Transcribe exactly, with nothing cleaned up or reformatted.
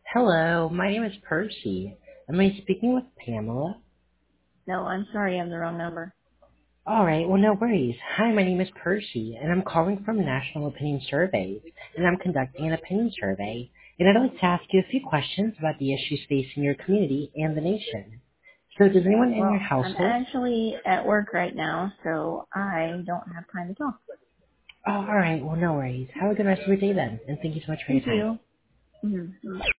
Hello, my name is Percy. Am I speaking with Pamela? No, I'm sorry, I'm the wrong number. Alright, well no worries. Hi, my name is Percy, and I'm calling from National Opinion Surveys, and I'm conducting an opinion survey. And I'd like to ask you a few questions about the issues facing your community and the nation. So does anyone in your Well, I'm household? actually at work right now, so I don't have time to talk. Oh, alright, well no worries. Have a good rest of your day then, and thank you so much for your Thank time. you. Mm-hmm.